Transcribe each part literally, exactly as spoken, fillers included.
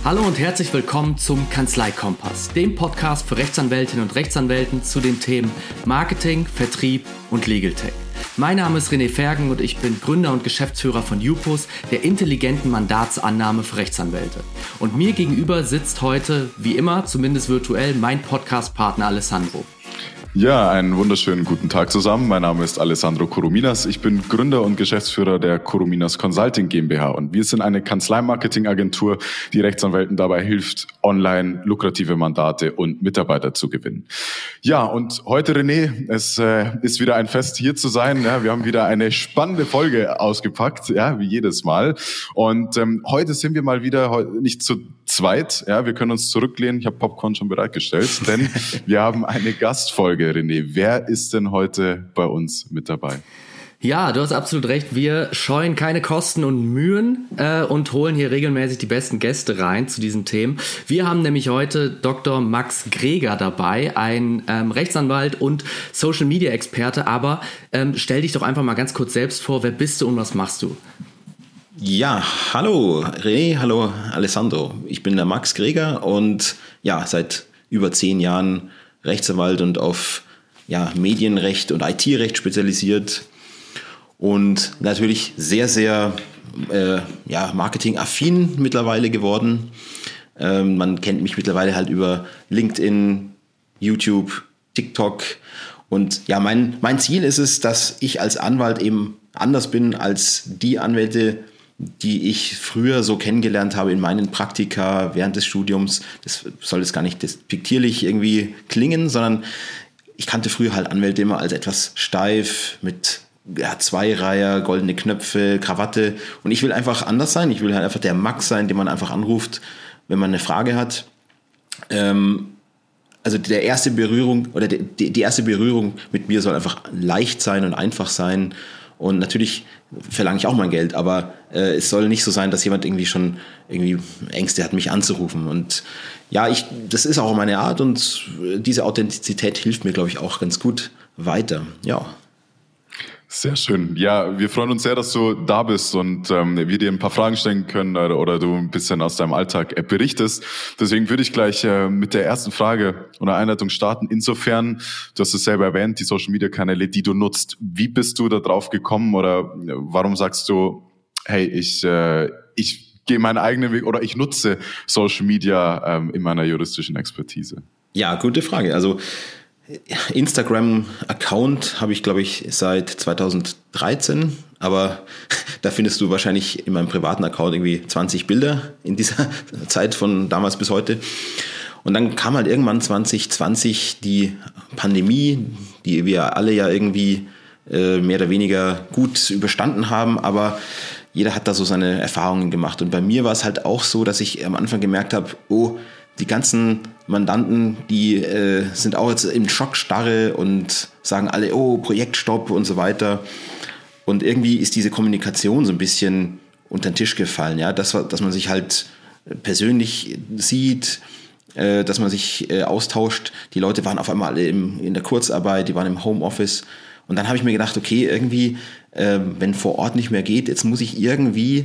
Hallo und herzlich willkommen zum Kanzleikompass, dem Podcast für Rechtsanwältinnen und Rechtsanwälten zu den Themen Marketing, Vertrieb und Legal Tech. Mein Name ist René Fergen und ich bin Gründer und Geschäftsführer von Jupus, der intelligenten Mandatsannahme für Rechtsanwälte. Und mir gegenüber sitzt heute, wie immer, zumindest virtuell, mein Podcast-Partner Alessandro. Ja, einen wunderschönen guten Tag zusammen. Mein Name ist Alessandro Corominas. Ich bin Gründer und Geschäftsführer der Corominas Consulting GmbH und wir sind eine Kanzlei-Marketing-Agentur, die Rechtsanwälten dabei hilft, online lukrative Mandate und Mitarbeiter zu gewinnen. Ja, und heute, René, es äh, ist wieder ein Fest, hier zu sein. Ja, wir haben wieder eine spannende Folge ausgepackt, ja, wie jedes Mal. Und ähm, heute sind wir mal wieder nicht zu zweit. Ja, wir können uns zurücklehnen. Ich habe Popcorn schon bereitgestellt, denn wir haben eine Gastfolge. René, wer ist denn heute bei uns mit dabei? Ja, du hast absolut recht. Wir scheuen keine Kosten und Mühen äh, und holen hier regelmäßig die besten Gäste rein zu diesen Themen. Wir haben nämlich heute Doktor Max Greger dabei, ein ähm, Rechtsanwalt und Social-Media-Experte. Aber ähm, stell dich doch einfach mal ganz kurz selbst vor. Wer bist du und was machst du? Ja, hallo René, hallo Alessandro. Ich bin der Max Greger und ja, seit über zehn Jahren Rechtsanwalt und auf ja, Medienrecht und I T-Recht spezialisiert und natürlich sehr, sehr äh, ja, marketingaffin mittlerweile geworden. Ähm, man kennt mich mittlerweile halt über LinkedIn, YouTube, TikTok und ja, mein, mein Ziel ist es, dass ich als Anwalt eben anders bin als die Anwälte, die ich früher so kennengelernt habe in meinen Praktika während des Studiums. Das soll jetzt gar nicht despektierlich irgendwie klingen, sondern ich kannte früher halt Anwälte immer als etwas steif mit ja, Zweireiher, goldene Knöpfe, Krawatte. Und ich will einfach anders sein. Ich will halt einfach der Max sein, den man einfach anruft, wenn man eine Frage hat. Ähm, also der erste Berührung oder die, die erste Berührung mit mir soll einfach leicht sein und einfach sein. Und natürlich verlange ich auch mein Geld, aber äh, es soll nicht so sein, dass jemand irgendwie schon irgendwie Ängste hat, mich anzurufen. Und ja, ich, das ist auch meine Art und diese Authentizität hilft mir, glaube ich, auch ganz gut weiter. Ja. Sehr schön. Ja, wir freuen uns sehr, dass du da bist und ähm, wir dir ein paar Fragen stellen können oder, oder du ein bisschen aus deinem Alltag äh, berichtest. Deswegen würde ich gleich äh, mit der ersten Frage oder Einleitung starten. Insofern, du hast es selber erwähnt, die Social-Media-Kanäle, die du nutzt. Wie bist du da drauf gekommen oder warum sagst du, hey, ich äh, ich gehe meinen eigenen Weg oder ich nutze Social-Media ähm, in meiner juristischen Expertise? Ja, gute Frage. Also Instagram-Account habe ich, glaube ich, seit zweitausenddreizehn, aber da findest du wahrscheinlich in meinem privaten Account irgendwie zwanzig Bilder in dieser Zeit von damals bis heute. Und dann kam halt irgendwann zwanzig zwanzig die Pandemie, die wir alle ja irgendwie äh, mehr oder weniger gut überstanden haben, aber jeder hat da so seine Erfahrungen gemacht. Und bei mir war es halt auch so, dass ich am Anfang gemerkt habe, oh, die ganzen Mandanten, die äh, sind auch jetzt im Schockstarre und sagen alle, oh, Projektstopp und so weiter. Und irgendwie ist diese Kommunikation so ein bisschen unter den Tisch gefallen, ja, dass, dass man sich halt persönlich sieht, äh, dass man sich äh, austauscht. Die Leute waren auf einmal alle im, in der Kurzarbeit, die waren im Homeoffice. Und dann habe ich mir gedacht, okay, irgendwie, äh, wenn vor Ort nicht mehr geht, jetzt muss ich irgendwie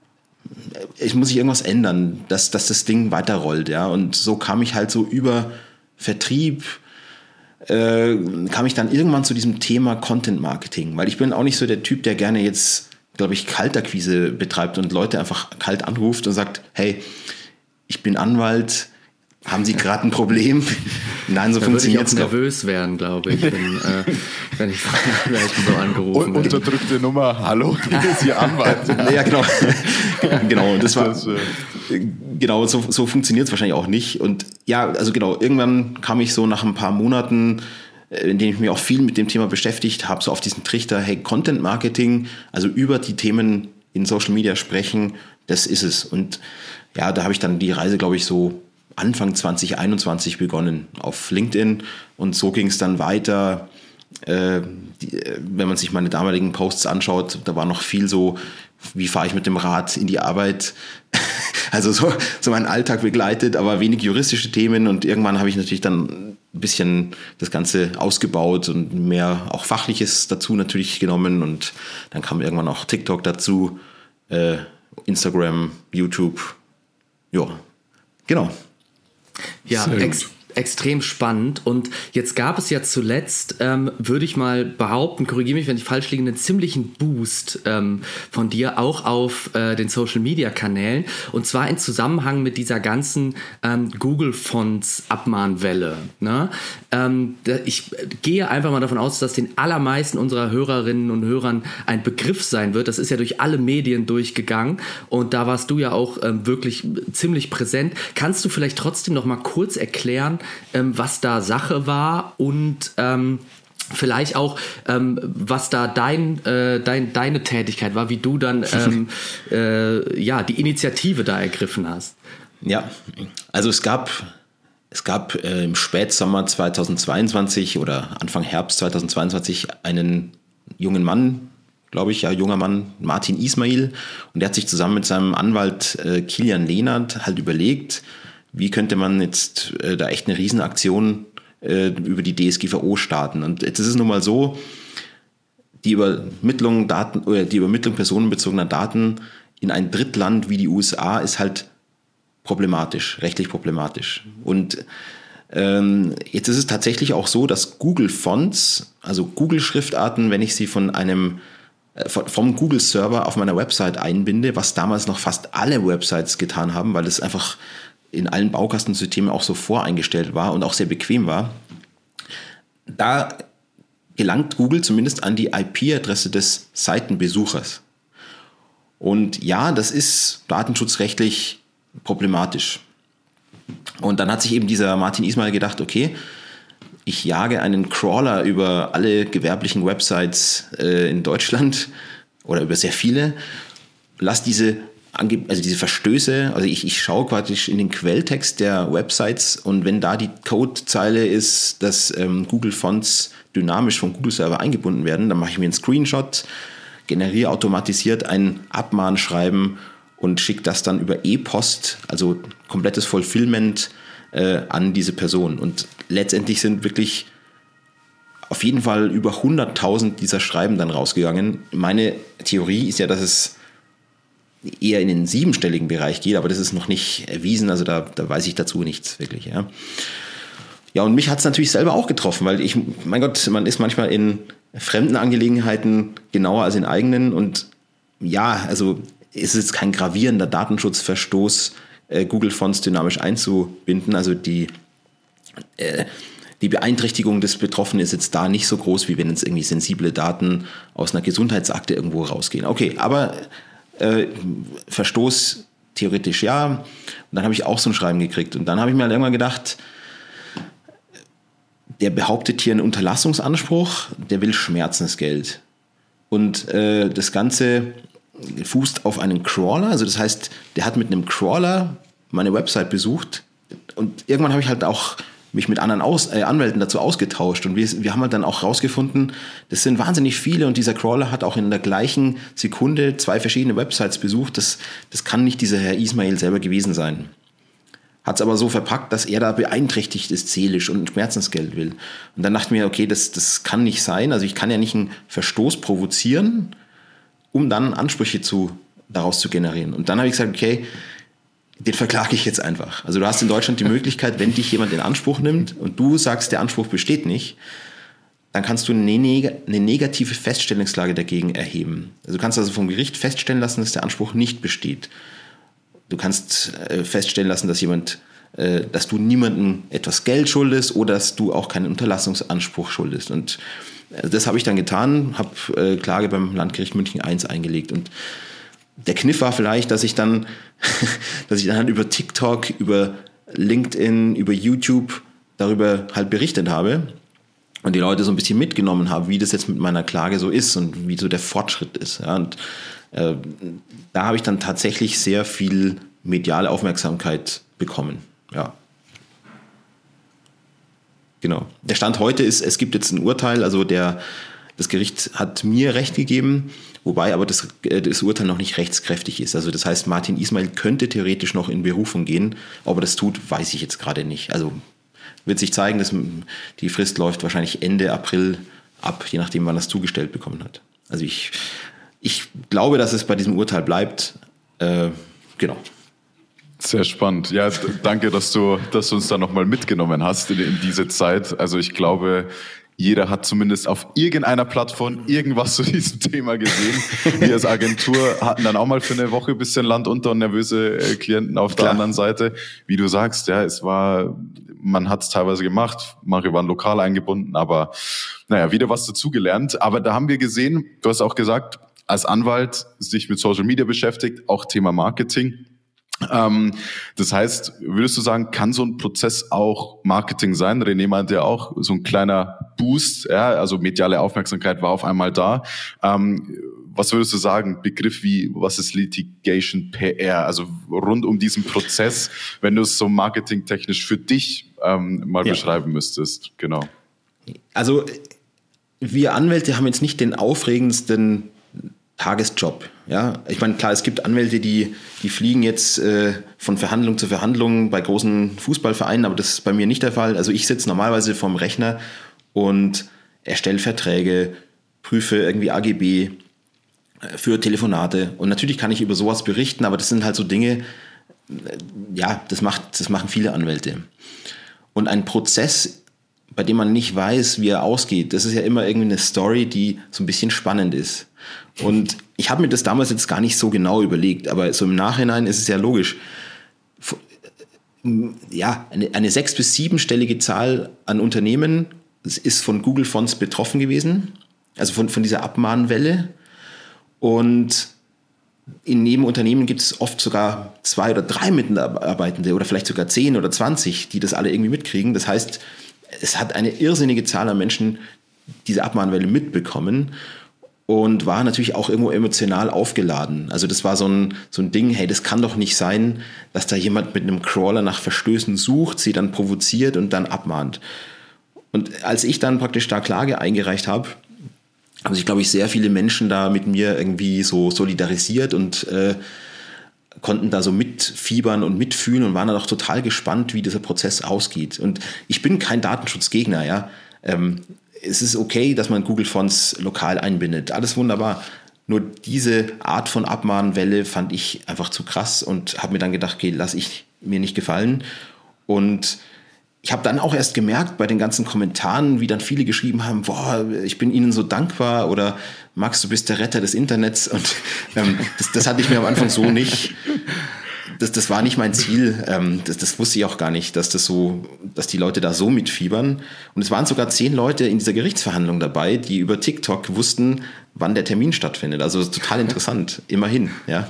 ich muss sich irgendwas ändern, dass, dass das Ding weiterrollt, ja. Und so kam ich halt so über Vertrieb, äh, kam ich dann irgendwann zu diesem Thema Content Marketing, weil ich bin auch nicht so der Typ, der gerne jetzt, glaube ich, Kaltakquise betreibt und Leute einfach kalt anruft und sagt, hey, ich bin Anwalt, haben Sie gerade ein Problem? Nein, so funktioniert es nicht. Ich würde nervös werden, glaube ich, wenn, äh, wenn ich vielleicht so angerufen werde. Unterdrückte Nummer, hallo, hier ist Ihr Anwalt. Ja, genau. Genau, das war, genau, so, so funktioniert es wahrscheinlich auch nicht. Und ja, also genau, irgendwann kam ich so nach ein paar Monaten, in denen ich mich auch viel mit dem Thema beschäftigt habe, so auf diesen Trichter, hey, Content Marketing, also über die Themen in Social Media sprechen, das ist es. Und ja, da habe ich dann die Reise, glaube ich, so Anfang zwanzig einundzwanzig begonnen auf LinkedIn und so ging es dann weiter. Äh, die, wenn man sich meine damaligen Posts anschaut, da war noch viel so, wie fahre ich mit dem Rad in die Arbeit? Also so, so mein Alltag begleitet, aber wenig juristische Themen und irgendwann habe ich natürlich dann ein bisschen das Ganze ausgebaut und mehr auch Fachliches dazu natürlich genommen und dann kam irgendwann auch TikTok dazu, äh, Instagram, YouTube, ja. Genau. Ja, ex- extrem spannend. Und jetzt gab es ja zuletzt, ähm, würde ich mal behaupten, korrigiere mich, wenn ich falsch liege, einen ziemlichen Boost ähm, von dir auch auf äh, den Social-Media-Kanälen. Und zwar in Zusammenhang mit dieser ganzen ähm, Google-Fonts-Abmahnwelle. Ne? Ähm, ich gehe einfach mal davon aus, dass den allermeisten unserer Hörerinnen und Hörern ein Begriff sein wird. Das ist ja durch alle Medien durchgegangen. Und da warst du ja auch ähm, wirklich ziemlich präsent. Kannst du vielleicht trotzdem noch mal kurz erklären, Ähm, was da Sache war und ähm, vielleicht auch, ähm, was da dein, äh, dein, deine Tätigkeit war, wie du dann ähm, äh, ja, die Initiative da ergriffen hast. Ja, also es gab, es gab äh, im Spätsommer zweitausendzweiundzwanzig oder Anfang Herbst zweitausendzweiundzwanzig einen jungen Mann, glaube ich, ja, junger Mann, Martin Ismail, und der hat sich zusammen mit seinem Anwalt äh, Kilian Lehnert halt überlegt, wie könnte man jetzt äh, da echt eine Riesenaktion äh, über die D S G V O starten. Und jetzt ist es nun mal so, die Übermittlung, Daten, oder die Übermittlung personenbezogener Daten in ein Drittland wie die U S A ist halt problematisch, rechtlich problematisch. Und ähm, jetzt ist es tatsächlich auch so, dass Google Fonts, also Google-Schriftarten, wenn ich sie von einem äh, vom Google-Server auf meiner Website einbinde, was damals noch fast alle Websites getan haben, weil es einfach in allen Baukastensystemen auch so voreingestellt war und auch sehr bequem war, da gelangt Google zumindest an die I P-Adresse des Seitenbesuchers. Und ja, das ist datenschutzrechtlich problematisch. Und dann hat sich eben dieser Martin Ismail gedacht, okay, ich jage einen Crawler über alle gewerblichen Websites äh, in Deutschland oder über sehr viele, lass diese also diese Verstöße, also ich, ich schaue praktisch in den Quelltext der Websites und wenn da die Codezeile ist, dass ähm, Google Fonts dynamisch vom Google-Server eingebunden werden, dann mache ich mir einen Screenshot, generiere automatisiert ein Abmahnschreiben und schicke das dann über E-Post, also komplettes Fulfillment äh, an diese Person. Und letztendlich sind wirklich auf jeden Fall über hunderttausend dieser Schreiben dann rausgegangen. Meine Theorie ist ja, dass es eher in den siebenstelligen Bereich geht, aber das ist noch nicht erwiesen, also da, da weiß ich dazu nichts wirklich. Ja, ja und mich hat es natürlich selber auch getroffen, weil ich, mein Gott, man ist manchmal in fremden Angelegenheiten genauer als in eigenen und ja, also ist es jetzt kein gravierender Datenschutzverstoß, äh, Google Fonts dynamisch einzubinden, also die äh, die Beeinträchtigung des Betroffenen ist jetzt da nicht so groß, wie wenn jetzt irgendwie sensible Daten aus einer Gesundheitsakte irgendwo rausgehen. Okay, aber Äh, Verstoß theoretisch ja. Und dann habe ich auch so ein Schreiben gekriegt. Und dann habe ich mir halt irgendwann gedacht, der behauptet hier einen Unterlassungsanspruch, der will Schmerzensgeld. Und äh, das Ganze fußt auf einen Crawler. Also das heißt, der hat mit einem Crawler meine Website besucht. Und irgendwann habe ich halt auch mich mit anderen Aus, äh, Anwälten dazu ausgetauscht und wir, wir haben halt dann auch rausgefunden, das sind wahnsinnig viele und dieser Crawler hat auch in der gleichen Sekunde zwei verschiedene Websites besucht. Das, das kann nicht dieser Herr Ismail selber gewesen sein. Hat es aber so verpackt, dass er da beeinträchtigt ist seelisch und ein Schmerzensgeld will. Und dann dachte ich mir, okay, das, das kann nicht sein. Also ich kann ja nicht einen Verstoß provozieren, um dann Ansprüche zu, daraus zu generieren. Und dann habe ich gesagt, okay, den verklage ich jetzt einfach. Also du hast in Deutschland die Möglichkeit, wenn dich jemand in Anspruch nimmt und du sagst, der Anspruch besteht nicht, dann kannst du eine, neg- eine negative Feststellungsklage dagegen erheben. Also du kannst also vom Gericht feststellen lassen, dass der Anspruch nicht besteht. Du kannst äh, feststellen lassen, dass jemand, äh, dass du niemandem etwas Geld schuldest oder dass du auch keinen Unterlassungsanspruch schuldest. Und äh, das habe ich dann getan, habe äh, Klage beim Landgericht München eins eingelegt. Und der Kniff war vielleicht, dass ich dann, dass ich dann halt über TikTok, über LinkedIn, über YouTube darüber halt berichtet habe und die Leute so ein bisschen mitgenommen habe, wie das jetzt mit meiner Klage so ist und wie so der Fortschritt ist. Ja, und äh, da habe ich dann tatsächlich sehr viel mediale Aufmerksamkeit bekommen. Ja. Genau. Der Stand heute ist, es gibt jetzt ein Urteil, also der, das Gericht hat mir Recht gegeben, wobei aber das, das Urteil noch nicht rechtskräftig ist. Also das heißt, Martin Ismail könnte theoretisch noch in Berufung gehen. Ob er das tut, weiß ich jetzt gerade nicht. Also wird sich zeigen, dass die Frist läuft wahrscheinlich Ende April ab, je nachdem, wann er es zugestellt bekommen hat. Also ich, ich glaube, dass es bei diesem Urteil bleibt. Äh, genau. Sehr spannend. Ja, d- danke, dass du, dass du uns da nochmal mitgenommen hast in, in diese Zeit. Also ich glaube, jeder hat zumindest auf irgendeiner Plattform irgendwas zu diesem Thema gesehen. Wir als Agentur hatten dann auch mal für eine Woche ein bisschen Land unter und nervöse äh, Klienten auf der Klar. anderen Seite. Wie du sagst, ja, es war, man hat es teilweise gemacht, manche waren lokal eingebunden, aber naja, wieder was dazugelernt. Aber da haben wir gesehen, du hast auch gesagt, als Anwalt sich mit Social Media beschäftigt, auch Thema Marketing. Ähm, das heißt, würdest du sagen, kann so ein Prozess auch Marketing sein? René meinte ja auch, so ein kleiner Boost, ja, also mediale Aufmerksamkeit war auf einmal da. Ähm, was würdest du sagen, Begriff wie, was ist Litigation P R? Also rund um diesen Prozess, wenn du es so marketingtechnisch für dich ähm, mal ja. beschreiben müsstest. Genau. Also wir Anwälte haben jetzt nicht den aufregendsten Tagesjob. Ja, ich meine, klar, es gibt Anwälte, die, die fliegen jetzt äh, von Verhandlung zu Verhandlung bei großen Fußballvereinen, aber das ist bei mir nicht der Fall. Also ich sitze normalerweise vorm Rechner und erstelle Verträge, prüfe irgendwie A G B äh, für Telefonate. Und natürlich kann ich über sowas berichten, aber das sind halt so Dinge, äh, ja, das macht, das machen viele Anwälte. Und ein Prozess, bei dem man nicht weiß, wie er ausgeht, das ist ja immer irgendwie eine Story, die so ein bisschen spannend ist. Und ich habe mir das damals jetzt gar nicht so genau überlegt, aber so im Nachhinein ist es ja logisch. Ja, eine, eine sechs- bis siebenstellige Zahl an Unternehmen ist von Google Fonts betroffen gewesen, also von, von dieser Abmahnwelle. Und in jedem Unternehmen gibt es oft sogar zwei oder drei Mitarbeitende oder vielleicht sogar zehn oder zwanzig, die das alle irgendwie mitkriegen. Das heißt, es hat eine irrsinnige Zahl an Menschen diese Abmahnwelle mitbekommen. Und war natürlich auch irgendwo emotional aufgeladen. Also das war so ein, so ein Ding, hey, das kann doch nicht sein, dass da jemand mit einem Crawler nach Verstößen sucht, sie dann provoziert und dann abmahnt. Und als ich dann praktisch da Klage eingereicht habe, haben sich, glaube ich, sehr viele Menschen da mit mir irgendwie so solidarisiert und äh, konnten da so mitfiebern und mitfühlen und waren dann auch total gespannt, wie dieser Prozess ausgeht. Und ich bin kein Datenschutzgegner, ja. Ähm, Es ist okay, dass man Google Fonts lokal einbindet. Alles wunderbar. Nur diese Art von Abmahnwelle fand ich einfach zu krass und habe mir dann gedacht, okay, lass ich mir nicht gefallen. Und ich habe dann auch erst gemerkt bei den ganzen Kommentaren, wie dann viele geschrieben haben, boah, ich bin Ihnen so dankbar oder Max, du bist der Retter des Internets. Und ähm, das, das hatte ich mir am Anfang so nicht. Das, das war nicht mein Ziel. Ähm, das, das wusste ich auch gar nicht, dass das so, dass die Leute da so mitfiebern. Und es waren sogar zehn Leute in dieser Gerichtsverhandlung dabei, die über TikTok wussten, wann der Termin stattfindet. Also total interessant, immerhin, ja.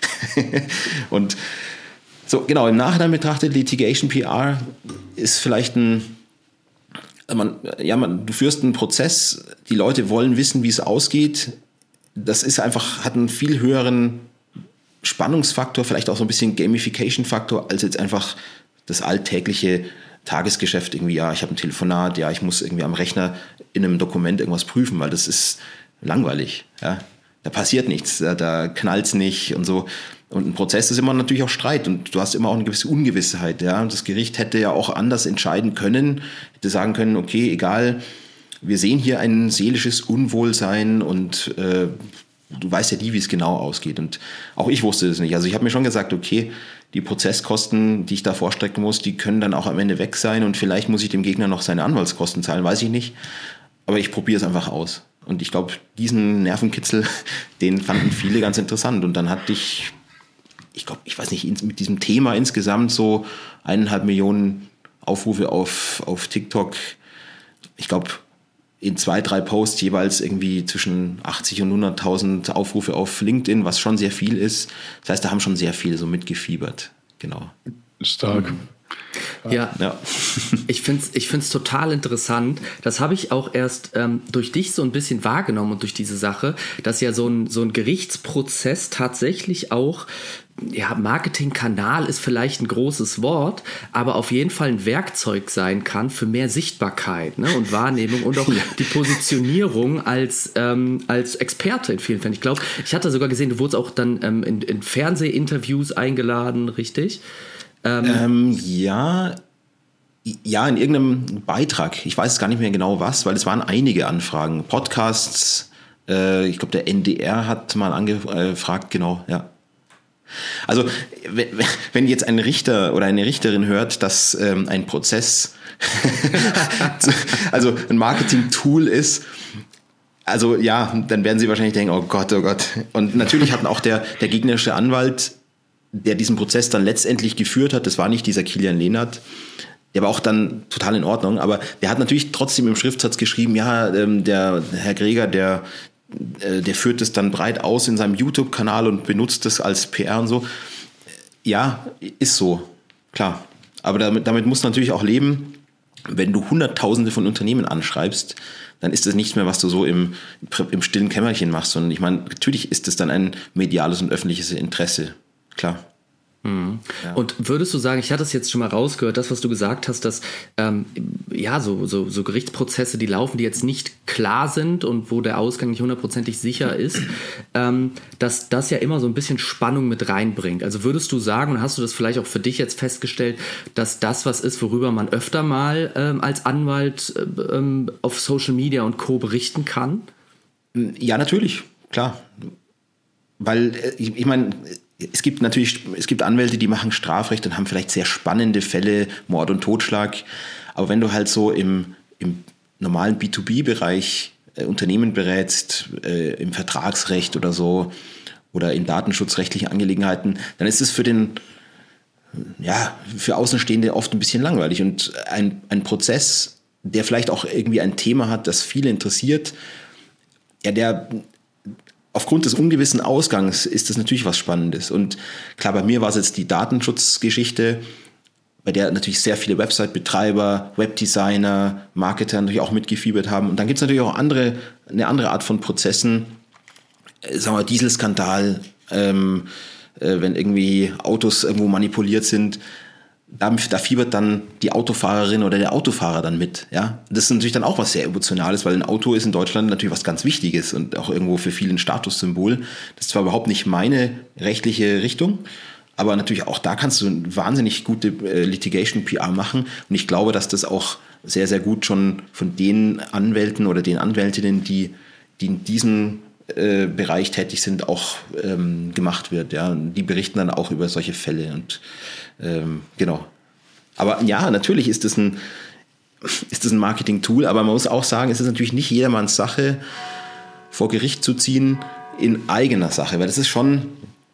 Und so, genau, im Nachhinein betrachtet, Litigation P R ist vielleicht ein, man, ja, man, du führst einen Prozess, die Leute wollen wissen, wie es ausgeht. Das ist einfach, hat einen viel höheren Spannungsfaktor, vielleicht auch so ein bisschen Gamification-Faktor, als jetzt einfach das alltägliche Tagesgeschäft irgendwie, ja, ich habe ein Telefonat, ja, ich muss irgendwie am Rechner in einem Dokument irgendwas prüfen, weil das ist langweilig, ja. Da passiert nichts, da, da knallt's nicht und so. Und ein Prozess ist immer natürlich auch Streit und du hast immer auch eine gewisse Ungewissheit, ja. Und das Gericht hätte ja auch anders entscheiden können, hätte sagen können, okay, egal, wir sehen hier ein seelisches Unwohlsein und äh, du weißt ja nie, wie es genau ausgeht. Und auch ich wusste das nicht. Also ich habe mir schon gesagt, okay, die Prozesskosten, die ich da vorstrecken muss, die können dann auch am Ende weg sein und vielleicht muss ich dem Gegner noch seine Anwaltskosten zahlen, weiß ich nicht. Aber ich probiere es einfach aus. Und ich glaube, diesen Nervenkitzel, den fanden viele ganz interessant. Und dann hatte ich, ich glaube, ich weiß nicht, mit diesem Thema insgesamt so eineinhalb Millionen Aufrufe auf, auf TikTok. Ich glaube, in zwei, drei Posts jeweils irgendwie zwischen achtzig und hunderttausend Aufrufe auf LinkedIn, was schon sehr viel ist. Das heißt, da haben schon sehr viele so mitgefiebert. Genau. Stark. Ja, ja. ich finde es ich find's total interessant. Das habe ich auch erst ähm, durch dich so ein bisschen wahrgenommen und durch diese Sache, dass ja so ein, so ein Gerichtsprozess tatsächlich auch, ja, Marketingkanal ist vielleicht ein großes Wort, aber auf jeden Fall ein Werkzeug sein kann für mehr Sichtbarkeit, ne, und Wahrnehmung und auch die Positionierung als, ähm, als Experte in vielen Fällen. Ich glaube, ich hatte sogar gesehen, du wurdest auch dann ähm, in, in Fernsehinterviews eingeladen, richtig? Ähm, ähm, ja, ja, in irgendeinem Beitrag. Ich weiß gar nicht mehr genau was, weil es waren einige Anfragen. Podcasts, äh, ich glaube, der N D R hat mal angefragt, genau, ja. Also wenn jetzt ein Richter oder eine Richterin hört, dass ähm, ein Prozess also ein Marketing-Tool ist, also ja, dann werden sie wahrscheinlich denken, oh Gott, oh Gott. Und natürlich hat auch der, der gegnerische Anwalt, der diesen Prozess dann letztendlich geführt hat, das war nicht dieser Kilian Lehnert, der war auch dann total in Ordnung, aber der hat natürlich trotzdem im Schriftsatz geschrieben, ja, ähm, der Herr Greger, der, äh, der führt es dann breit aus in seinem YouTube-Kanal und benutzt es als P R und so. Ja, ist so, klar. Aber damit, damit musst du natürlich auch leben. Wenn du Hunderttausende von Unternehmen anschreibst, dann ist das nichts mehr, was du so im, im stillen Kämmerchen machst, sondern ich meine, natürlich ist das dann ein mediales und öffentliches Interesse, klar. Mhm. Ja. Und würdest du sagen, ich hatte es jetzt schon mal rausgehört, das, was du gesagt hast, dass ähm, ja so, so, so Gerichtsprozesse, die laufen, die jetzt nicht klar sind und wo der Ausgang nicht hundertprozentig sicher ist, ähm, dass das ja immer so ein bisschen Spannung mit reinbringt. Also würdest du sagen, und hast du das vielleicht auch für dich jetzt festgestellt, dass das was ist, worüber man öfter mal ähm, als Anwalt ähm, auf Social Media und Co. berichten kann? Ja, natürlich, klar. Weil, ich, ich meine, es gibt natürlich, es gibt Anwälte, die machen Strafrecht und haben vielleicht sehr spannende Fälle, Mord und Totschlag. Aber wenn du halt so im, im normalen B zwei B-Bereich äh, Unternehmen berätst, äh, im Vertragsrecht oder so, oder in datenschutzrechtlichen Angelegenheiten, dann ist es für den, ja, für Außenstehende oft ein bisschen langweilig. Und ein, ein Prozess, der vielleicht auch irgendwie ein Thema hat, das viele interessiert, ja, der aufgrund des ungewissen Ausgangs ist das natürlich was Spannendes. Und klar, bei mir war es jetzt die Datenschutzgeschichte, bei der natürlich sehr viele Website-Betreiber, Webdesigner, Marketer natürlich auch mitgefiebert haben. Und dann gibt es natürlich auch andere, eine andere Art von Prozessen, äh, sagen wir Dieselskandal, ähm, äh, wenn irgendwie Autos irgendwo manipuliert sind. Da, da fiebert dann die Autofahrerin oder der Autofahrer dann mit. Ja? Das ist natürlich dann auch was sehr Emotionales, weil ein Auto ist in Deutschland natürlich was ganz Wichtiges und auch irgendwo für viele ein Statussymbol. Das ist zwar überhaupt nicht meine rechtliche Richtung, aber natürlich auch da kannst du eine wahnsinnig gute äh, Litigation-P R machen. Und ich glaube, dass das auch sehr, sehr gut schon von den Anwälten oder den Anwältinnen, die, die in diesem äh, Bereich tätig sind, auch ähm, gemacht wird. Ja? Und die berichten dann auch über solche Fälle und Ähm, genau. Aber ja, natürlich ist das ein, ist das ein Marketing-Tool, aber man muss auch sagen, es ist natürlich nicht jedermanns Sache, vor Gericht zu ziehen in eigener Sache, weil das ist schon,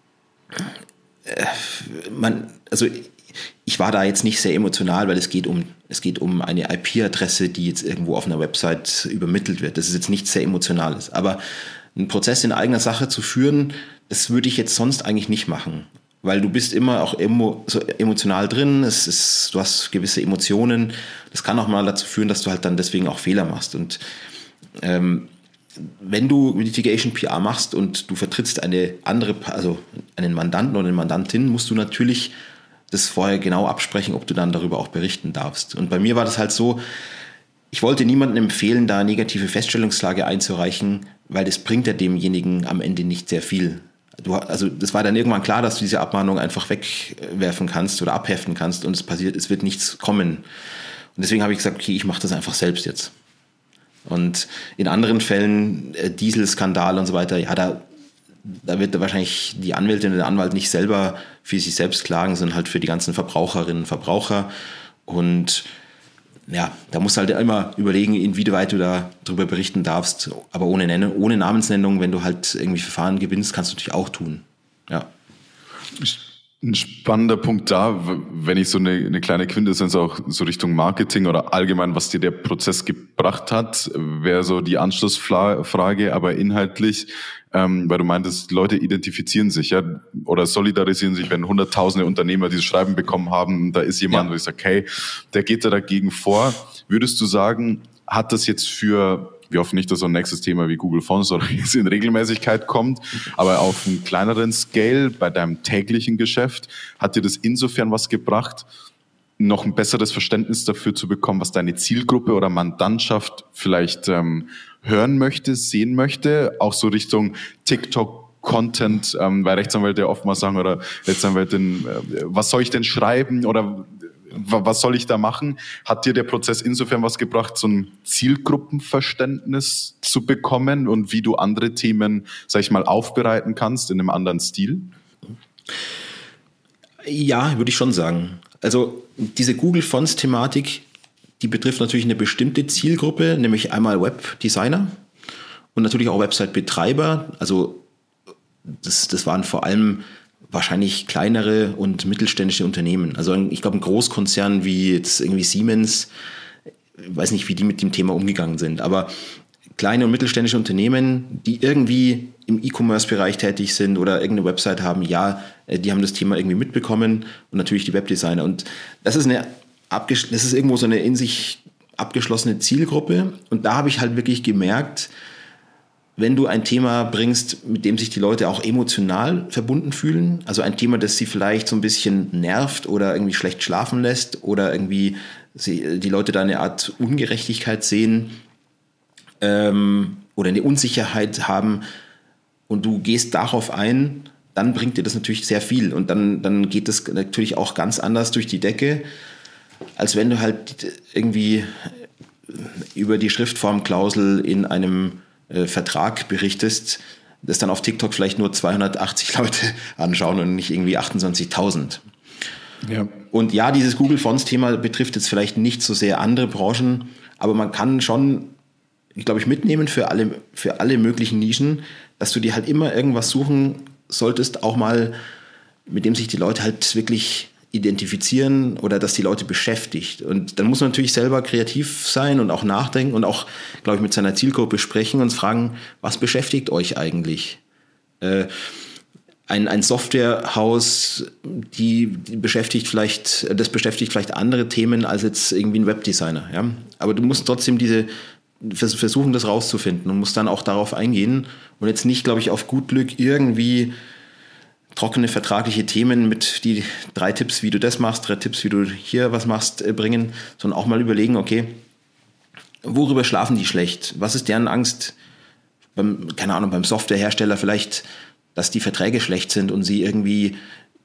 äh, man, also ich war da jetzt nicht sehr emotional, weil es geht um, es geht um eine I P-Adresse, die jetzt irgendwo auf einer Website übermittelt wird. Das ist jetzt nichts sehr Emotionales. Aber einen Prozess in eigener Sache zu führen, das würde ich jetzt sonst eigentlich nicht machen. Weil du bist immer auch emo, so emotional drin, es ist, du hast gewisse Emotionen. Das kann auch mal dazu führen, dass du halt dann deswegen auch Fehler machst. Und ähm, wenn du Litigation P R machst und du vertrittst eine andere, also einen Mandanten oder eine Mandantin, musst du natürlich das vorher genau absprechen, ob du dann darüber auch berichten darfst. Und bei mir war das halt so, ich wollte niemandem empfehlen, da negative Feststellungslage einzureichen, weil das bringt ja demjenigen am Ende nicht sehr viel. Du, also das war dann irgendwann klar, dass du diese Abmahnung einfach wegwerfen kannst oder abheften kannst und es passiert, es wird nichts kommen. Und deswegen habe ich gesagt, okay, ich mache das einfach selbst jetzt. Und in anderen Fällen, äh, Dieselskandal und so weiter, ja, da, da wird wahrscheinlich die Anwältin oder der Anwalt nicht selber für sich selbst klagen, sondern halt für die ganzen Verbraucherinnen und Verbraucher. Und ja, da musst du halt immer überlegen, inwieweit du da drüber berichten darfst, aber ohne, Nennung, ohne Namensnennung, wenn du halt irgendwie Verfahren gewinnst, kannst du natürlich auch tun. Ja. Ein spannender Punkt da, wenn ich so eine, eine kleine Quintessenz auch so Richtung Marketing oder allgemein, was dir der Prozess gebracht hat, wäre so die Anschlussfrage, aber inhaltlich, ähm, weil du meintest, Leute identifizieren sich ja oder solidarisieren sich, wenn hunderttausende Unternehmer dieses Schreiben bekommen haben, da ist jemand, ja, wo ich sage, hey, der geht da dagegen vor. Würdest du sagen, hat das jetzt für, wir hoffen nicht, dass so ein nächstes Thema wie Google Fonds oder jetzt in Regelmäßigkeit kommt, aber auf einem kleineren Scale bei deinem täglichen Geschäft, hat dir das insofern was gebracht, noch ein besseres Verständnis dafür zu bekommen, was deine Zielgruppe oder Mandantschaft vielleicht ähm, hören möchte, sehen möchte, auch so Richtung TikTok-Content, ähm, weil Rechtsanwälte ja oftmals sagen, oder Rechtsanwältin, äh, was soll ich denn schreiben oder was soll ich da machen? Hat dir der Prozess insofern was gebracht, so ein Zielgruppenverständnis zu bekommen und wie du andere Themen, sag ich mal, aufbereiten kannst in einem anderen Stil? Ja, würde ich schon sagen. Also diese Google Fonts-Thematik, die betrifft natürlich eine bestimmte Zielgruppe, nämlich einmal Webdesigner und natürlich auch Website-Betreiber. Also das, das waren vor allem wahrscheinlich kleinere und mittelständische Unternehmen. Also ich glaube, ein Großkonzern wie jetzt irgendwie Siemens, ich weiß nicht, wie die mit dem Thema umgegangen sind, aber kleine und mittelständische Unternehmen, die irgendwie im E-Commerce-Bereich tätig sind oder irgendeine Website haben, ja, die haben das Thema irgendwie mitbekommen und natürlich die Webdesigner. Und das ist eine abgesch- das ist irgendwo so eine in sich abgeschlossene Zielgruppe. Und da habe ich halt wirklich gemerkt, wenn du ein Thema bringst, mit dem sich die Leute auch emotional verbunden fühlen, also ein Thema, das sie vielleicht so ein bisschen nervt oder irgendwie schlecht schlafen lässt oder irgendwie sie, die Leute da eine Art Ungerechtigkeit sehen ähm, oder eine Unsicherheit haben und du gehst darauf ein, dann bringt dir das natürlich sehr viel und dann, dann geht das natürlich auch ganz anders durch die Decke, als wenn du halt irgendwie über die Schriftformklausel in einem Vertrag berichtest, das dann auf TikTok vielleicht nur zweihundertachtzig Leute anschauen und nicht irgendwie achtundzwanzigtausend. Ja. Und ja, dieses Google Fonts-Thema betrifft jetzt vielleicht nicht so sehr andere Branchen, aber man kann schon, glaube ich, mitnehmen für alle, für alle möglichen Nischen, dass du dir halt immer irgendwas suchen solltest, auch mal, mit dem sich die Leute halt wirklich identifizieren oder dass die Leute beschäftigt. Und dann muss man natürlich selber kreativ sein und auch nachdenken und auch, glaube ich, mit seiner Zielgruppe sprechen und fragen, was beschäftigt euch eigentlich? Äh, ein, ein Softwarehaus, die, die beschäftigt vielleicht, das beschäftigt vielleicht andere Themen als jetzt irgendwie ein Webdesigner. Ja? Aber du musst trotzdem diese versuchen, das rauszufinden und musst dann auch darauf eingehen und jetzt nicht, glaube ich, auf gut Glück irgendwie trockene vertragliche Themen mit die drei Tipps, wie du das machst, drei Tipps, wie du hier was machst, bringen, sondern auch mal überlegen, okay, worüber schlafen die schlecht? Was ist deren Angst? Beim, keine Ahnung, beim Softwarehersteller vielleicht, dass die Verträge schlecht sind und sie irgendwie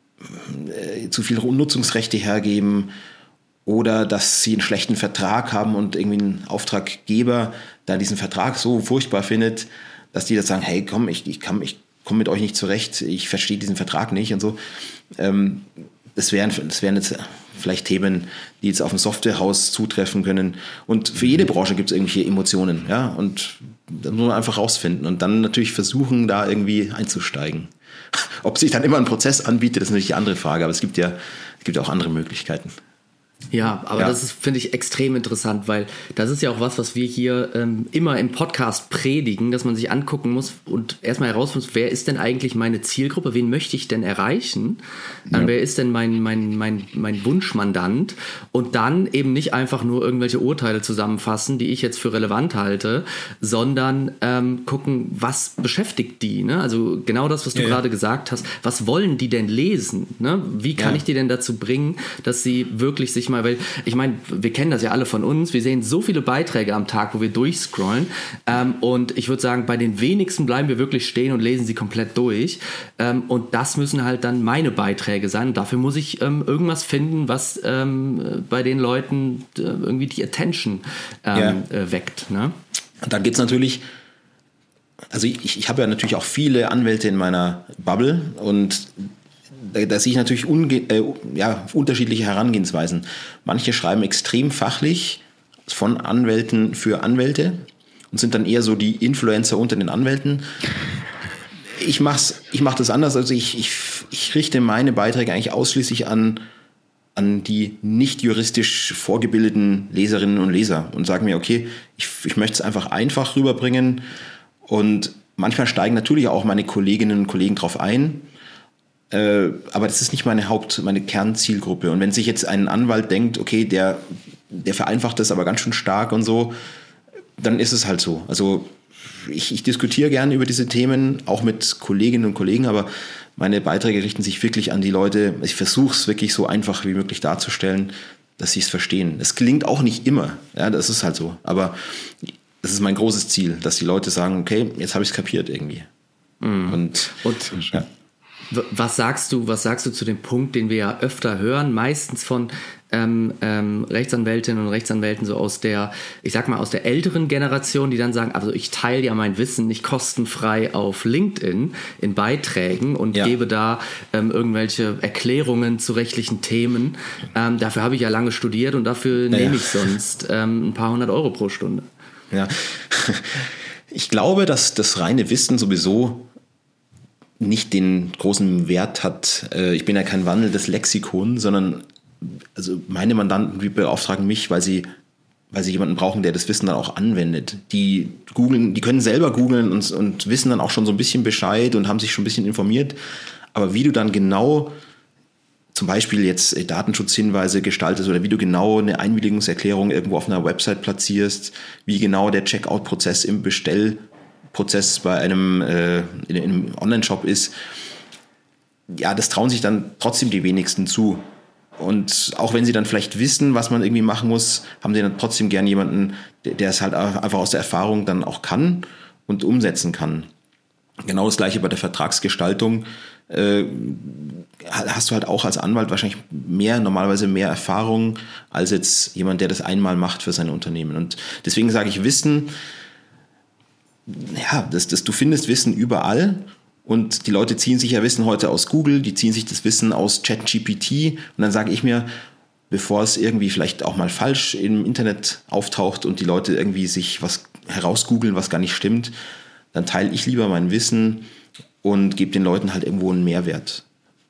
äh, zu viele Nutzungsrechte hergeben oder dass sie einen schlechten Vertrag haben und irgendwie ein Auftraggeber da diesen Vertrag so furchtbar findet, dass die dann sagen, hey, komm, ich, ich kann, ich komme mit euch nicht zurecht, ich verstehe diesen Vertrag nicht und so. Ähm, das wären, das wären jetzt vielleicht Themen, die jetzt auf ein Softwarehaus zutreffen können. Und für jede Branche gibt es irgendwelche Emotionen, ja, und das muss man einfach rausfinden und dann natürlich versuchen, da irgendwie einzusteigen. Ob sich dann immer ein Prozess anbietet, ist natürlich die andere Frage, aber es gibt ja, es gibt ja auch andere Möglichkeiten. Ja, aber ja. das ist, finde ich, extrem interessant, weil das ist ja auch was, was wir hier ähm, immer im Podcast predigen, dass man sich angucken muss und erstmal herausfinden muss, wer ist denn eigentlich meine Zielgruppe, wen möchte ich denn erreichen, ja. ähm, wer ist denn mein, mein, mein, mein Wunschmandant und dann eben nicht einfach nur irgendwelche Urteile zusammenfassen, die ich jetzt für relevant halte, sondern ähm, gucken, was beschäftigt die, ne? Also genau das, was du ja, gerade ja. gesagt hast, was wollen die denn lesen, ne? Wie kann ja. ich die denn dazu bringen, dass sie wirklich sich mal, weil ich meine, wir kennen das ja alle von uns, wir sehen so viele Beiträge am Tag, wo wir durchscrollen ähm, und ich würde sagen, bei den wenigsten bleiben wir wirklich stehen und lesen sie komplett durch ähm, und das müssen halt dann meine Beiträge sein und dafür muss ich ähm, irgendwas finden, was ähm, bei den Leuten äh, irgendwie die Attention ähm, ja. äh, weckt. Ne? Und dann geht es natürlich, also ich, ich habe ja natürlich auch viele Anwälte in meiner Bubble und Da, da sehe ich natürlich unge- äh, ja, unterschiedliche Herangehensweisen. Manche schreiben extrem fachlich von Anwälten für Anwälte und sind dann eher so die Influencer unter den Anwälten. Ich mache ich mach das anders. Also ich, ich, ich richte meine Beiträge eigentlich ausschließlich an, an die nicht juristisch vorgebildeten Leserinnen und Leser und sage mir, okay, ich, ich möchte es einfach einfach rüberbringen. Und manchmal steigen natürlich auch meine Kolleginnen und Kollegen drauf ein. Äh, aber das ist nicht meine Haupt-, meine Kernzielgruppe. Und wenn sich jetzt ein Anwalt denkt, okay, der, der vereinfacht das aber ganz schön stark und so, dann ist es halt so. Also ich, ich diskutiere gerne über diese Themen, auch mit Kolleginnen und Kollegen, aber meine Beiträge richten sich wirklich an die Leute. Ich versuche es wirklich so einfach wie möglich darzustellen, dass sie es verstehen. Es klingt auch nicht immer, ja, das ist halt so. Aber das ist mein großes Ziel, dass die Leute sagen, okay, jetzt habe ich es kapiert irgendwie. Mhm. Und, und ja. Was sagst du, was sagst du zu dem Punkt, den wir ja öfter hören, meistens von ähm, ähm, Rechtsanwältinnen und Rechtsanwälten so aus der, ich sag mal aus der älteren Generation, die dann sagen, also ich teile ja mein Wissen nicht kostenfrei auf LinkedIn in Beiträgen und ja. gebe da ähm, irgendwelche Erklärungen zu rechtlichen Themen. Ähm, dafür habe ich ja lange studiert und dafür naja. nehme ich sonst ähm, ein paar hundert Euro pro Stunde. Ja, ich glaube, dass das reine Wissen sowieso nicht den großen Wert hat. Ich bin ja kein wandelndes Lexikon, sondern also meine Mandanten, die beauftragen mich, weil sie, weil sie jemanden brauchen, der das Wissen dann auch anwendet. Die googeln, die können selber googeln und, und wissen dann auch schon so ein bisschen Bescheid und haben sich schon ein bisschen informiert. Aber wie du dann genau zum Beispiel jetzt Datenschutzhinweise gestaltest oder wie du genau eine Einwilligungserklärung irgendwo auf einer Website platzierst, wie genau der Checkout-Prozess im Bestellprozess bei einem, äh, in einem Online-Shop ist, ja, das trauen sich dann trotzdem die wenigsten zu. Und auch wenn sie dann vielleicht wissen, was man irgendwie machen muss, haben sie dann trotzdem gern jemanden, der, der es halt einfach aus der Erfahrung dann auch kann und umsetzen kann. Genau das Gleiche bei der Vertragsgestaltung. Äh, hast du halt auch als Anwalt wahrscheinlich mehr, normalerweise mehr Erfahrung als jetzt jemand, der das einmal macht für sein Unternehmen. Und deswegen sage ich Wissen, ja, das, das, du findest Wissen überall. Und die Leute ziehen sich ja Wissen heute aus Google, die ziehen sich das Wissen aus ChatGPT. Und dann sage ich mir, bevor es irgendwie vielleicht auch mal falsch im Internet auftaucht und die Leute irgendwie sich was herausgoogeln, was gar nicht stimmt, dann teile ich lieber mein Wissen und gebe den Leuten halt irgendwo einen Mehrwert.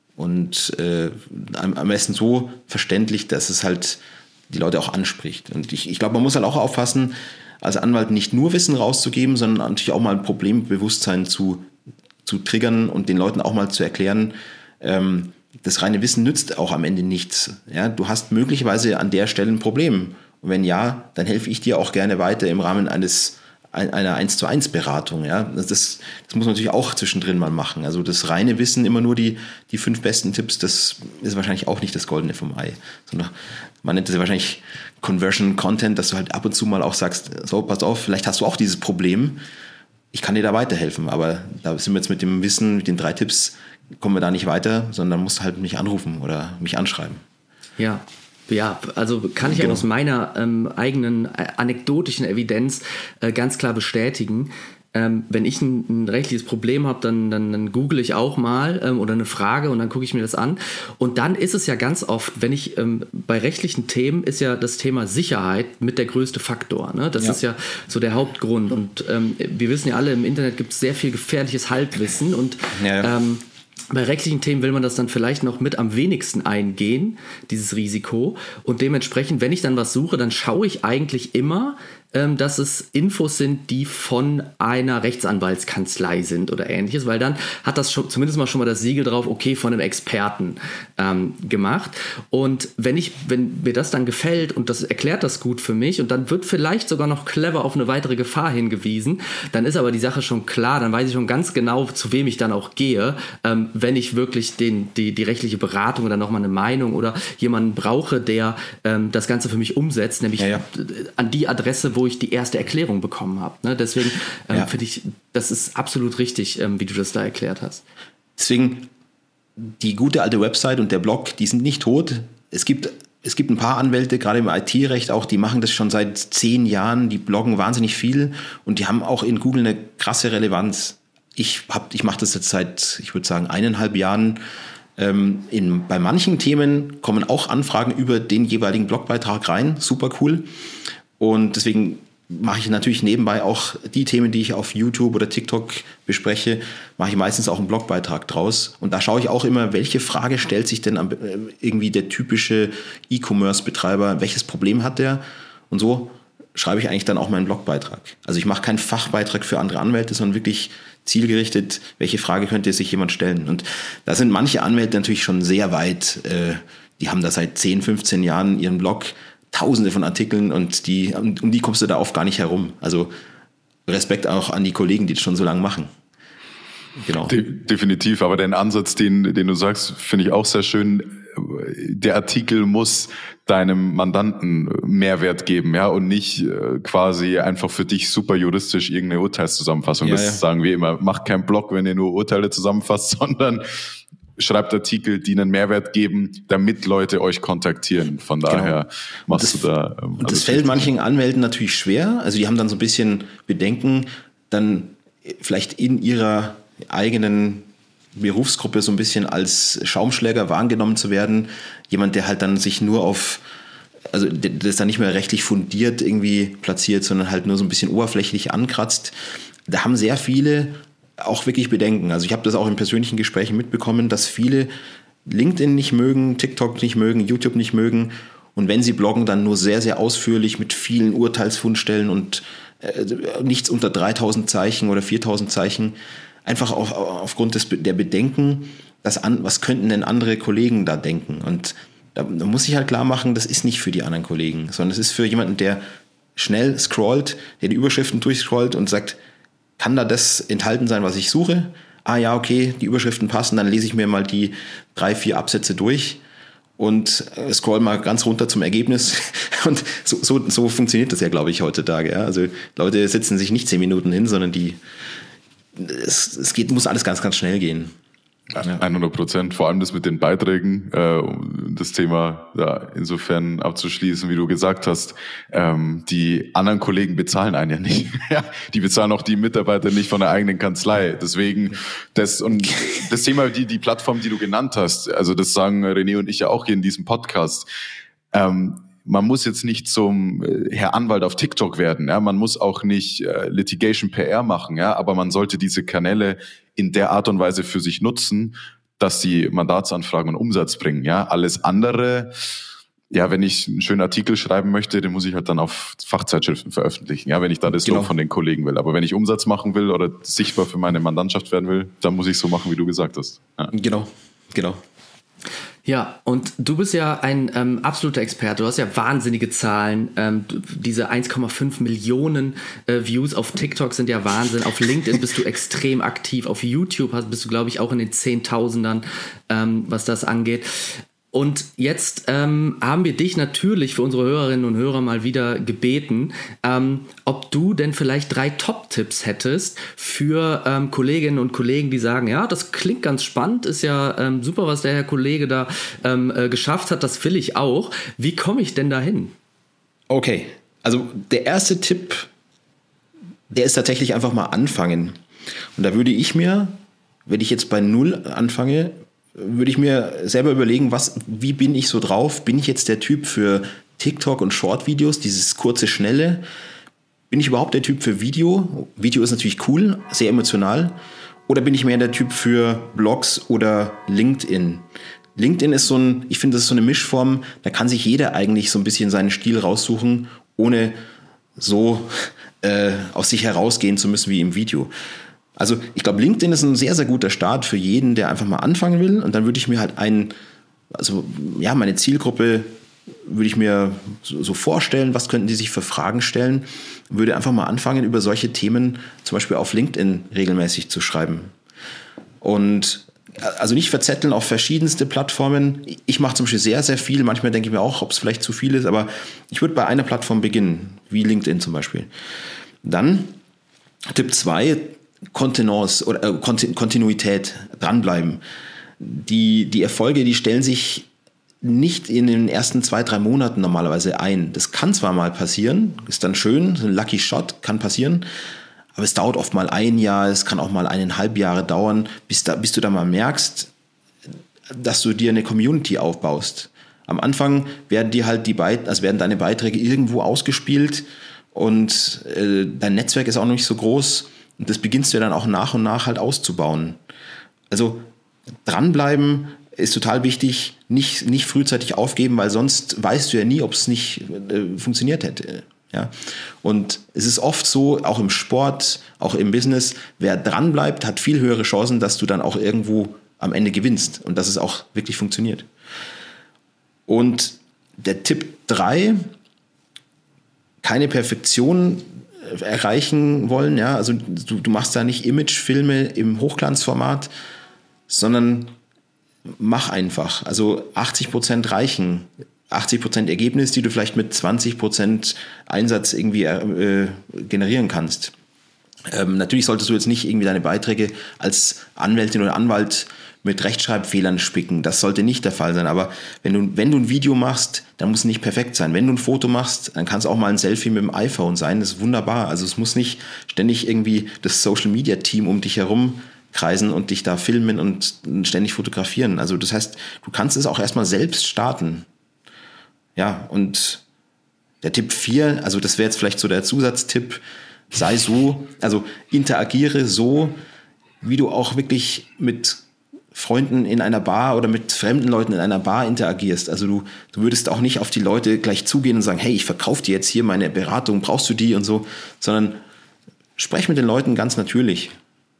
Und äh, am, am besten so verständlich, dass es halt die Leute auch anspricht. Und ich, ich glaube, man muss halt auch aufpassen, als Anwalt nicht nur Wissen rauszugeben, sondern natürlich auch mal ein Problembewusstsein zu zu triggern und den Leuten auch mal zu erklären, ähm, das reine Wissen nützt auch am Ende nichts. Ja, du hast möglicherweise an der Stelle ein Problem. Und wenn ja, dann helfe ich dir auch gerne weiter im Rahmen eines einer eins zu eins Beratung. Ja, das, das muss man natürlich auch zwischendrin mal machen. Also das reine Wissen, immer nur die, die fünf besten Tipps, das ist wahrscheinlich auch nicht das Goldene vom Ei. Sondern man nennt das ja wahrscheinlich Conversion Content, dass du halt ab und zu mal auch sagst, so, pass auf, vielleicht hast du auch dieses Problem. Ich kann dir da weiterhelfen, aber da sind wir jetzt mit dem Wissen, mit den drei Tipps, kommen wir da nicht weiter, sondern musst halt mich anrufen oder mich anschreiben. Ja, ja, also kann ich genau. auch aus meiner ähm, eigenen äh, anekdotischen Evidenz äh, ganz klar bestätigen. Ähm, wenn ich ein, ein rechtliches Problem habe, dann, dann, dann google ich auch mal ähm, oder eine Frage und dann gucke ich mir das an. Und dann ist es ja ganz oft, wenn ich ähm, bei rechtlichen Themen ist ja das Thema Sicherheit mit der größte Faktor. Ne? Das ja. ist ja so der Hauptgrund. Und ähm, wir wissen ja alle, im Internet gibt es sehr viel gefährliches Halbwissen und ja. ähm, bei rechtlichen Themen will man das dann vielleicht noch mit am wenigsten eingehen, dieses Risiko. Und dementsprechend, wenn ich dann was suche, dann schaue ich eigentlich immer, ähm, dass es Infos sind, die von einer Rechtsanwaltskanzlei sind oder ähnliches, weil dann hat das schon, zumindest mal schon mal das Siegel drauf, okay, von einem Experten ähm, gemacht. Und wenn ich, wenn mir das dann gefällt und das erklärt das gut für mich und dann wird vielleicht sogar noch clever auf eine weitere Gefahr hingewiesen, dann ist aber die Sache schon klar, dann weiß ich schon ganz genau, zu wem ich dann auch gehe, ähm, wenn ich wirklich den, die, die rechtliche Beratung oder nochmal eine Meinung oder jemanden brauche, der ähm, das Ganze für mich umsetzt, nämlich ja, ja. an die Adresse, wo ich die erste Erklärung bekommen habe. Ne? Deswegen ähm, ja. finde ich, das ist absolut richtig, ähm, wie du das da erklärt hast. Deswegen, die gute alte Website und der Blog, die sind nicht tot. Es gibt, es gibt ein paar Anwälte, gerade im I T-Recht auch, die machen das schon seit zehn Jahren, die bloggen wahnsinnig viel und die haben auch in Google eine krasse Relevanz. Ich, hab, ich mache das jetzt seit, ich würde sagen, eineinhalb Jahren. Ähm, in, bei manchen Themen kommen auch Anfragen über den jeweiligen Blogbeitrag rein. Super cool. Und deswegen mache ich natürlich nebenbei auch die Themen, die ich auf YouTube oder TikTok bespreche, mache ich meistens auch einen Blogbeitrag draus. Und da schaue ich auch immer, welche Frage stellt sich denn irgendwie der typische E-Commerce-Betreiber, welches Problem hat der? Und so schreibe ich eigentlich dann auch meinen Blogbeitrag. Also ich mache keinen Fachbeitrag für andere Anwälte, sondern wirklich zielgerichtet, welche Frage könnte sich jemand stellen. Und da sind manche Anwälte natürlich schon sehr weit. Die haben da seit zehn, fünfzehn Jahren ihren Blog, Tausende von Artikeln und die, um die kommst du da oft gar nicht herum. Also Respekt auch an die Kollegen, die das schon so lange machen. Genau. De- definitiv, aber den Ansatz, den, den du sagst, finde ich auch sehr schön. Der Artikel muss deinem Mandanten Mehrwert geben, ja, und nicht äh, quasi einfach für dich super juristisch irgendeine Urteilszusammenfassung. Ja, das ja. sagen wir immer, macht keinen Blog, wenn ihr nur Urteile zusammenfasst, sondern schreibt Artikel, die einen Mehrwert geben, damit Leute euch kontaktieren. Von daher genau. machst das, du da. Ähm, und das fällt manchen Anwälten natürlich schwer. Also die haben dann so ein bisschen Bedenken, dann vielleicht in ihrer eigenen Berufsgruppe so ein bisschen als Schaumschläger wahrgenommen zu werden. Jemand, der halt dann sich nur auf, also das dann nicht mehr rechtlich fundiert irgendwie platziert, sondern halt nur so ein bisschen oberflächlich ankratzt. Da haben sehr viele auch wirklich Bedenken. Also ich habe das auch in persönlichen Gesprächen mitbekommen, dass viele LinkedIn nicht mögen, TikTok nicht mögen, YouTube nicht mögen und wenn sie bloggen, dann nur sehr, sehr ausführlich mit vielen Urteilsfundstellen und äh, nichts unter dreitausend Zeichen oder viertausend Zeichen, einfach auf, aufgrund des, der Bedenken, dass an, was könnten denn andere Kollegen da denken? Und da, da muss ich halt klar machen, das ist nicht für die anderen Kollegen, sondern es ist für jemanden, der schnell scrollt, der die Überschriften durchscrollt und sagt, kann da das enthalten sein, was ich suche? Ah ja, okay, die Überschriften passen, dann lese ich mir mal die drei, vier Absätze durch und scroll mal ganz runter zum Ergebnis. Und so, so, so funktioniert das ja, glaube ich, heutzutage. Ja? Also Leute setzen sich nicht zehn Minuten hin, sondern die es, es geht, muss alles ganz, ganz schnell gehen. Ja. hundert Prozent, vor allem das mit den Beiträgen, äh, um das Thema ja, insofern abzuschließen, wie du gesagt hast, ähm, die anderen Kollegen bezahlen einen ja nicht. Ja, die bezahlen auch die Mitarbeiter nicht von der eigenen Kanzlei. Deswegen, das und das Thema, die, die Plattform, die du genannt hast, also das sagen René und ich ja auch hier in diesem Podcast, ähm, man muss jetzt nicht zum äh, Herr Anwalt auf TikTok werden, ja, man muss auch nicht äh, Litigation P R machen, ja, aber man sollte diese Kanäle in der Art und Weise für sich nutzen, dass sie Mandatsanfragen und Umsatz bringen, ja. Alles andere, ja, wenn ich einen schönen Artikel schreiben möchte, den muss ich halt dann auf Fachzeitschriften veröffentlichen, ja, wenn ich da das genau. Lob von den Kollegen will. Aber wenn ich Umsatz machen will oder sichtbar für meine Mandantschaft werden will, dann muss ich so machen, wie du gesagt hast. Ja. Genau, genau. Ja, und du bist ja ein ähm, absoluter Experte. Du hast ja wahnsinnige Zahlen. Ähm, diese eins Komma fünf Millionen äh, Views auf TikTok sind ja Wahnsinn. Auf LinkedIn bist du extrem aktiv. Auf YouTube hast, bist du, glaube ich, auch in den Zehntausendern, ähm, was das angeht. Und jetzt ähm, haben wir dich natürlich für unsere Hörerinnen und Hörer mal wieder gebeten, ähm, ob du denn vielleicht drei Top-Tipps hättest für ähm, Kolleginnen und Kollegen, die sagen, ja, das klingt ganz spannend, ist ja ähm, super, was der Herr Kollege da ähm, äh, geschafft hat, das will ich auch. Wie komme ich denn dahin? Okay, also der erste Tipp, der ist tatsächlich einfach mal anfangen. Und da würde ich mir, wenn ich jetzt bei Null anfange, würde ich mir selber überlegen, was, wie bin ich so drauf? Bin ich jetzt der Typ für TikTok und Short-Videos, dieses kurze, schnelle? Bin ich überhaupt der Typ für Video? Video ist natürlich cool, sehr emotional. Oder bin ich mehr der Typ für Blogs oder LinkedIn? LinkedIn ist so ein, ich finde, das ist so eine Mischform, da kann sich jeder eigentlich so ein bisschen seinen Stil raussuchen, ohne so äh, aus sich herausgehen zu müssen wie im Video. Also ich glaube, LinkedIn ist ein sehr, sehr guter Start für jeden, der einfach mal anfangen will. Und dann würde ich mir halt einen, also ja, meine Zielgruppe würde ich mir so, so vorstellen, was könnten die sich für Fragen stellen, würde einfach mal anfangen, über solche Themen zum Beispiel auf LinkedIn regelmäßig zu schreiben. Und also nicht verzetteln auf verschiedenste Plattformen. Ich mache zum Beispiel sehr, sehr viel. Manchmal denke ich mir auch, ob es vielleicht zu viel ist, aber ich würde bei einer Plattform beginnen, wie LinkedIn zum Beispiel. Dann Tipp zwei, Kontenance oder äh, Kontinuität, dranbleiben. Die, die Erfolge, die stellen sich nicht in den ersten zwei, drei Monaten normalerweise ein. Das kann zwar mal passieren, ist dann schön, ein Lucky Shot, kann passieren, aber es dauert oft mal ein Jahr, es kann auch mal eineinhalb Jahre dauern, bis, da, bis du da mal merkst, dass du dir eine Community aufbaust. Am Anfang werden dir halt die Beit- also werden deine Beiträge irgendwo ausgespielt und äh, dein Netzwerk ist auch noch nicht so groß. Und das beginnst du ja dann auch nach und nach halt auszubauen. Also dranbleiben ist total wichtig, nicht, nicht frühzeitig aufgeben, weil sonst weißt du ja nie, ob es nicht äh, funktioniert hätte. Ja? Und es ist oft so, auch im Sport, auch im Business, wer dranbleibt, hat viel höhere Chancen, dass du dann auch irgendwo am Ende gewinnst und dass es auch wirklich funktioniert. Und der Tipp drei, keine Perfektion erreichen wollen, ja, also du, du machst da nicht Imagefilme im Hochglanzformat, sondern mach einfach, also achtzig Prozent reichen, achtzig Prozent Ergebnis, die du vielleicht mit zwanzig Prozent Einsatz irgendwie äh, generieren kannst. Ähm, natürlich solltest du jetzt nicht irgendwie deine Beiträge als Anwältin oder Anwalt mit Rechtschreibfehlern spicken. Das sollte nicht der Fall sein. Aber wenn du, wenn du ein Video machst, dann muss es nicht perfekt sein. Wenn du ein Foto machst, dann kann es auch mal ein Selfie mit dem iPhone sein. Das ist wunderbar. Also es muss nicht ständig irgendwie das Social-Media-Team um dich herum kreisen und dich da filmen und ständig fotografieren. Also das heißt, du kannst es auch erstmal selbst starten. Ja, und der Tipp vier, also das wäre jetzt vielleicht so der Zusatztipp, sei so, also interagiere so, wie du auch wirklich mit Freunden in einer Bar oder mit fremden Leuten in einer Bar interagierst. Also du, du würdest auch nicht auf die Leute gleich zugehen und sagen, hey, ich verkaufe dir jetzt hier meine Beratung, brauchst du die und so, sondern sprech mit den Leuten ganz natürlich.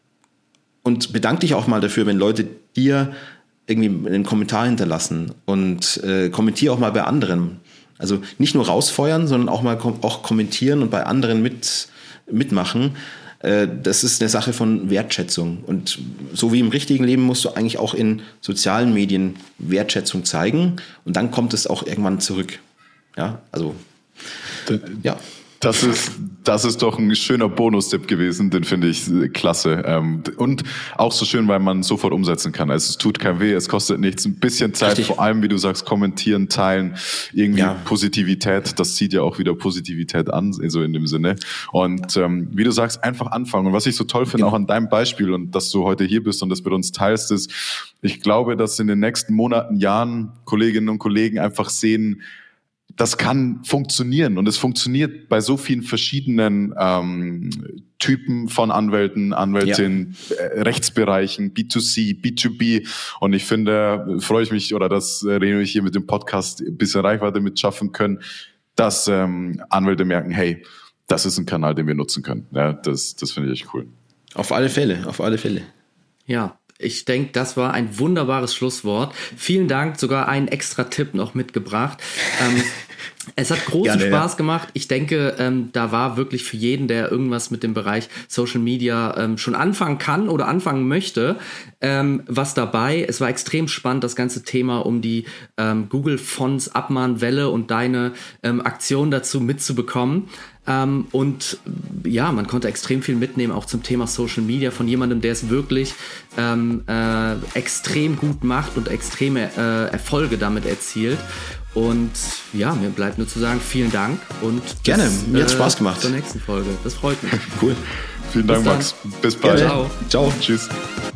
Und bedank dich auch mal dafür, wenn Leute dir irgendwie einen Kommentar hinterlassen und äh, kommentiere auch mal bei anderen. Also nicht nur rausfeuern, sondern auch mal kom- auch kommentieren und bei anderen mit, mitmachen. Äh, das ist eine Sache von Wertschätzung. Und so wie im richtigen Leben musst du eigentlich auch in sozialen Medien Wertschätzung zeigen und dann kommt es auch irgendwann zurück. Ja, also ja. Das ist, das ist doch ein schöner Bonustipp gewesen, den finde ich klasse. Und auch so schön, weil man sofort umsetzen kann. Also es tut kein weh, es kostet nichts. Ein bisschen Zeit, Richtig. Vor allem, wie du sagst, kommentieren, teilen, irgendwie ja. Positivität. Das zieht ja auch wieder Positivität an, so in dem Sinne. Und ähm, wie du sagst, einfach anfangen. Und was ich so toll finde, genau. auch an deinem Beispiel und dass du heute hier bist und das mit uns teilst, ist, ich glaube, dass in den nächsten Monaten, Jahren Kolleginnen und Kollegen einfach sehen, das kann funktionieren und es funktioniert bei so vielen verschiedenen ähm, Typen von Anwälten, Anwältinnen, ja. äh, Rechtsbereichen, B zwei C, B zwei B und ich finde, freue ich mich oder dass äh, Reno ich hier mit dem Podcast ein bisschen Reichweite mit schaffen können, dass ähm, Anwälte merken, hey, das ist ein Kanal, den wir nutzen können. Ja, das, das finde ich echt cool. Auf alle Fälle, auf alle Fälle. Ja. Ich denke, das war ein wunderbares Schlusswort. Vielen Dank, sogar einen extra Tipp noch mitgebracht. Ähm, es hat großen Gerne, Spaß ja. gemacht. Ich denke, ähm, da war wirklich für jeden, der irgendwas mit dem Bereich Social Media ähm, schon anfangen kann oder anfangen möchte, ähm, was dabei. Es war extrem spannend, das ganze Thema um die ähm, Google Fonts Abmahnwelle und deine ähm, Aktion dazu mitzubekommen. Ähm, und ja, man konnte extrem viel mitnehmen, auch zum Thema Social Media von jemandem, der es wirklich ähm, äh, extrem gut macht und extreme äh, Erfolge damit erzielt. Und ja, mir bleibt nur zu sagen, vielen Dank und gerne, bis, mir hat Spaß gemacht. Zur nächsten Folge. Das freut mich. Cool. Vielen Dank, bis Max. Bis bald. Ja, ciao. Ciao. Tschüss.